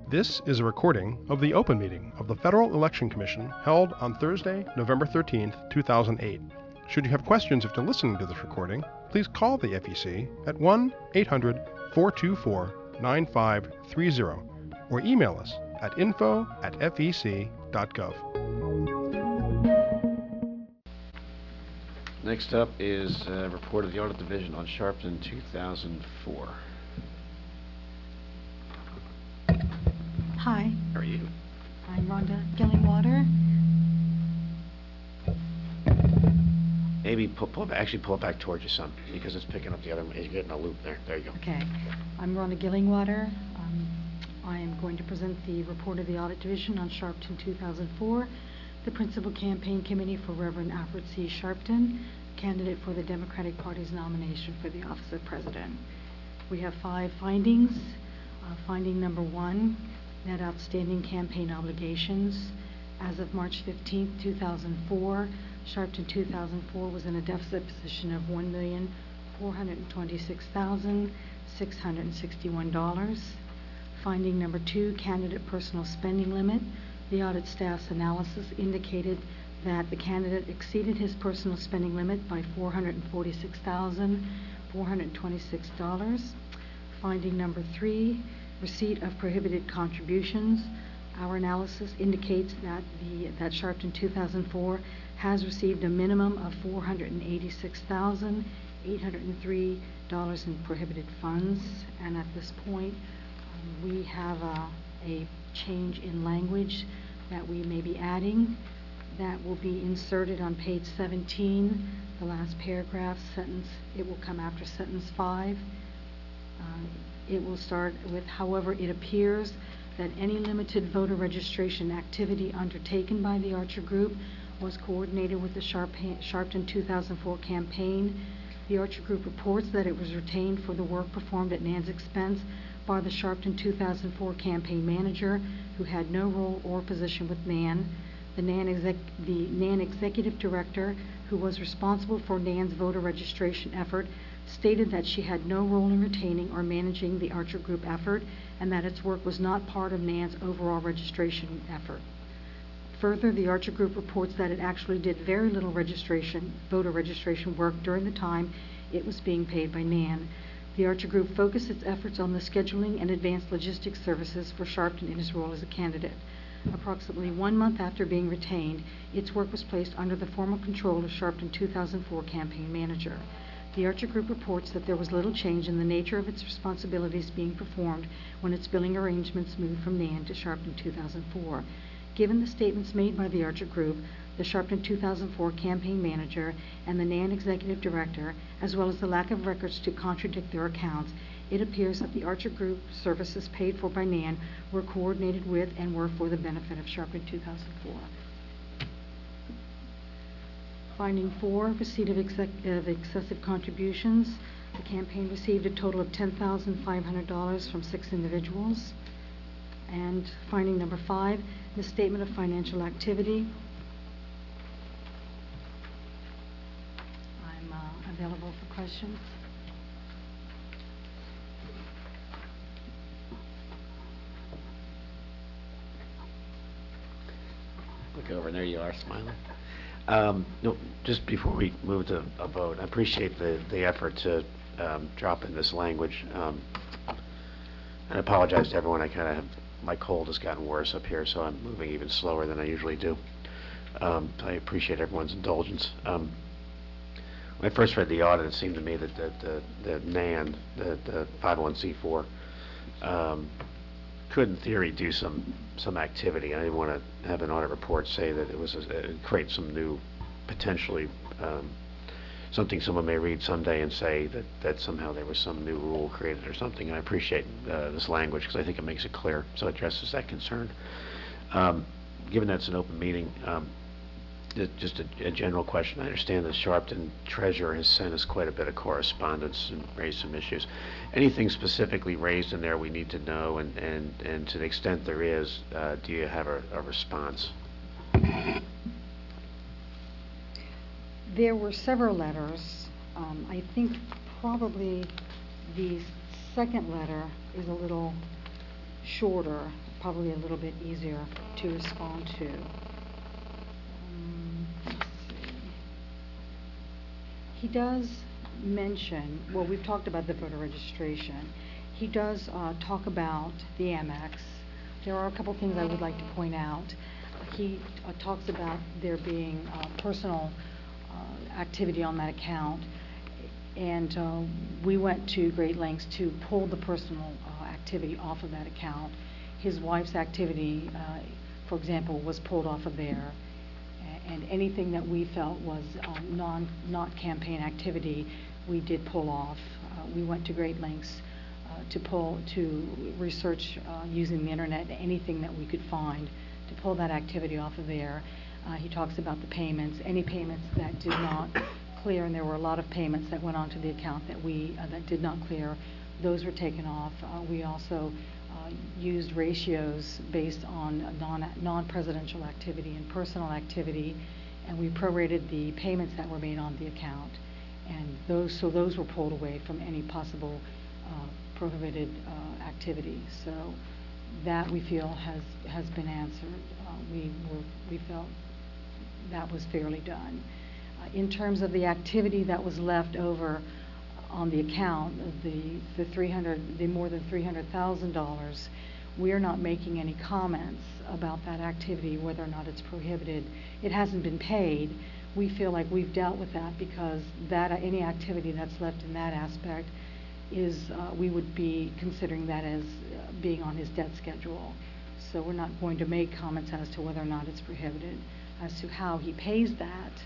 This is a recording of the open meeting of the Federal Election Commission held on Thursday, November 13th, 2008. Should you have questions after listening to this recording, please call the FEC at 1-800-424-9530 or email us at info@fec.gov. Next up is a report of the Audit Division on Sharpton 2004. Hi, How are you? I'm Rhonda Gillingwater. Maybe pull it back towards you some, because it's picking up the other. You're getting a loop there. There you go. Okay, I'm Rhonda Gillingwater. I am going to present the report of the Audit Division on Sharpton 2004, the Principal Campaign Committee for Reverend Alfred C. Sharpton, candidate for the Democratic Party's nomination for the office of President. We have 5 findings. Finding number 1, net outstanding campaign obligations. As of March 15, 2004, Sharpton 2004 was in a deficit position of $1,426,661. Finding number 2, candidate personal spending limit. The audit staff's analysis indicated that the candidate exceeded his personal spending limit by $446,426. Finding number 3, receipt of prohibited contributions. Our analysis indicates that Sharpton 2004 has received a minimum of $486,803 in prohibited funds. And at this point, we have a change in language that we may be adding that will be inserted on page 17, the last paragraph sentence. It will come after sentence 5. It will start with, however, it appears that any limited voter registration activity undertaken by the Archer Group was coordinated with the Sharpton 2004 campaign. The Archer Group reports that it was retained for the work performed at NAN's expense by the Sharpton 2004 campaign manager, who had no role or position with NAN. The NAN executive director, who was responsible for NAN's voter registration effort, stated that she had no role in retaining or managing the Archer Group effort, and that its work was not part of NAN's overall registration effort. Further, the Archer Group reports that it actually did very little voter registration work during the time it was being paid by NAN. The Archer Group focused its efforts on the scheduling and advanced logistics services for Sharpton in his role as a candidate. Approximately 1 month after being retained, its work was placed under the formal control of Sharpton 2004 campaign manager. The Archer Group reports that there was little change in the nature of its responsibilities being performed when its billing arrangements moved from NAN to Sharpton 2004. Given the statements made by the Archer Group, the Sharpton 2004 campaign manager, and the NAN executive director, as well as the lack of records to contradict their accounts, it appears that the Archer Group services paid for by NAN were coordinated with and were for the benefit of Sharpton 2004. Finding 4, receipt of excessive contributions. The campaign received a total of $10,500 from 6 individuals. And finding number 5, the statement of financial activity. I'm available for questions. Look over, and there you are, smiling. No, just before we move to a vote, I appreciate the effort to drop in this language. And I apologize to everyone. My cold has gotten worse up here, so I'm moving even slower than I usually do. I appreciate everyone's indulgence. When I first read the audit, it seemed to me that the NAN, the 501c4, could in theory do some activity. I didn't want to have an audit report say that it was create some new, potentially something someone may read someday and say that somehow there was some new rule created or something. And I appreciate this language, because I think it makes it clear, so it addresses that concern. Given that it's an open meeting, just a general question. I understand the Sharpton treasurer has sent us quite a bit of correspondence and raised some issues. Anything specifically raised in there we need to know, and to the extent there is, do you have a response? There were several letters. I think probably the second letter is a little shorter. probably a little bit easier to respond to. Let's see. He does mention, well, we've talked about the voter registration. He does talk about the Amex. There are a couple things I would like to point out. He talks about there being personal activity on that account, and we went to great lengths to pull the personal activity off of that account. His wife's activity, for example, was pulled off of there, and anything that we felt was not campaign activity, we did pull off. We went to great lengths to research using the internet, anything that we could find to pull that activity off of there. He talks about the payments, any payments that did not clear, and there were a lot of payments that went onto the account that did not clear. Those were taken off. We also used ratios based on non-presidential activity and personal activity, and we prorated the payments that were made on the account. And those were pulled away from any possible prohibited activity. So that we feel has been answered. We felt that was fairly done. In terms of the activity that was left over on the account, the more than $300,000, we are not making any comments about that activity, whether or not it's prohibited. It hasn't been paid. We feel like we've dealt with that because any activity that's left in that aspect is, we would be considering that as being on his debt schedule. So we're not going to make comments as to whether or not it's prohibited. As to how he pays that,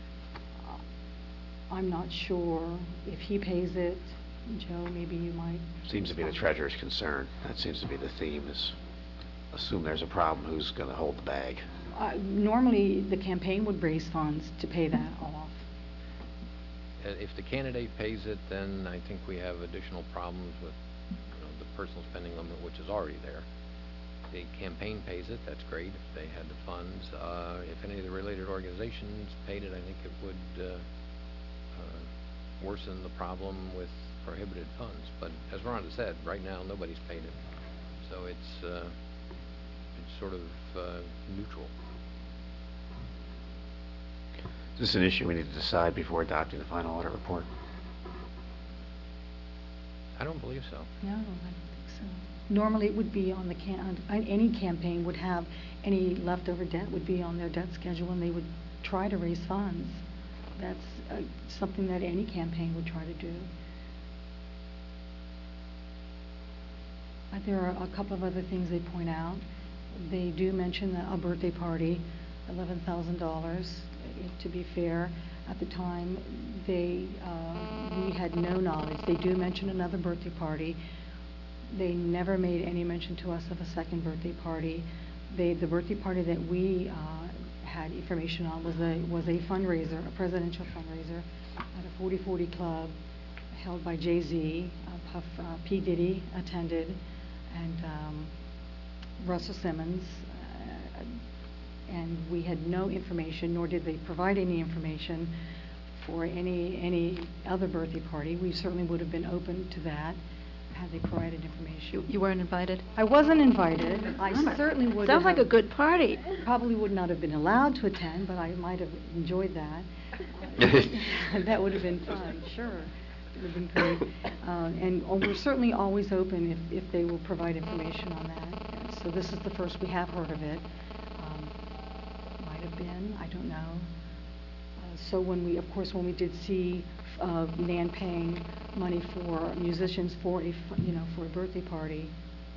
I'm not sure. If he pays it, Joe, maybe you might. Seems to be the treasurer's concern. That seems to be the theme, is assume there's a problem, who's going to hold the bag? Normally, the campaign would raise funds to pay that off. If the candidate pays it, then I think we have additional problems with the personal spending limit, which is already there. The campaign pays it, that's great if they had the funds. If any of the related organizations paid it, I think it would worsen the problem with prohibited funds. But as Rhonda said, right now nobody's paid it, so it's sort of neutral. Is this an issue we need to decide before adopting the final audit report? I don't believe so. No, I don't think so. Normally, it would be on any campaign would have any leftover debt would be on their debt schedule, and they would try to raise funds. That's something that any campaign would try to do. There are a couple of other things they point out. They do mention a birthday party, $11,000. To be fair, at the time, we had no knowledge. They do mention another birthday party. They never made any mention to us of a second birthday party. The birthday party that we had information on was a fundraiser, a presidential fundraiser at a 40/40 club held by Jay-Z. P. Diddy attended, and Russell Simmons. And we had no information, nor did they provide any information for any other birthday party. We certainly would have been open to that had they provided information. You weren't invited? I wasn't invited. I certainly would Sounds like a good party. Probably would not have been allowed to attend, but I might have enjoyed that. That would have been fun, sure. It would have been great. And we're certainly always open if they will provide information on that. So this is the first we have heard of it. Might have been, I don't know. So when we did see Nan paying money for musicians for a birthday party,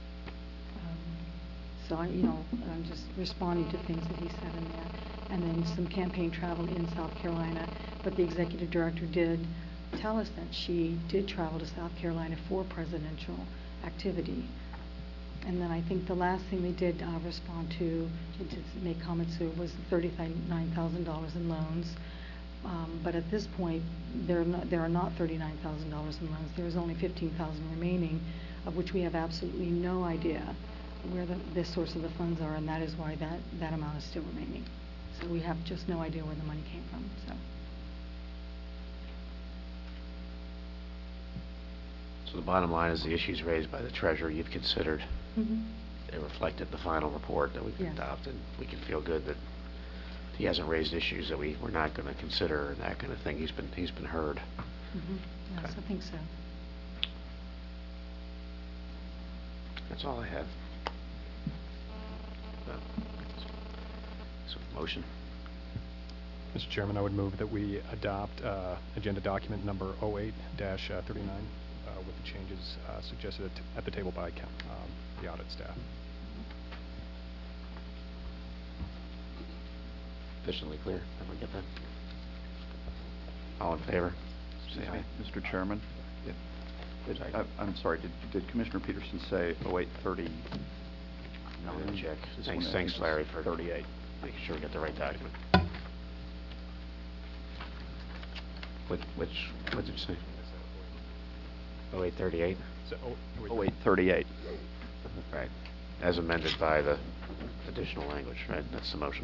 so I'm just responding to things that he said in there. And then some campaign travel in South Carolina, but the executive director did tell us that she did travel to South Carolina for presidential activity. And then I think the last thing they did respond to make comments to was $39,000 in loans. But at this point, there are not $39,000 in loans. There is only $15,000 remaining, of which we have absolutely no idea where the source of the funds are, and that is why that amount is still remaining. So we have just no idea where the money came from. So the bottom line is the issues raised by the treasurer you've considered. Mm-hmm. it reflected the final report that we can Yes. adopt, and we can feel good that he hasn't raised issues that we're not going to consider and that kind of thing. He's been heard. Yes, I think so. That's all I have. So, motion. Mr. Chairman, I would move that we adopt agenda document number 08-39 with the changes suggested at the table by the audit staff. Sufficiently clear? Everyone get that? All in favor? Say aye. Mr. Chairman, Good. I'm sorry, did Commissioner Peterson say 0830? No, let me check. This one, I think, Thanks, is Larry, for 38. making sure we get the right document. What did you say? 0838? So, 0838. Right. As amended by the additional language, right? That's the motion.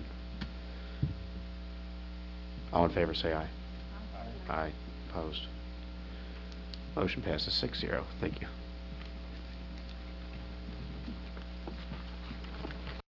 All in favor, say aye. Aye. Opposed? Motion passes 6-0. Thank you.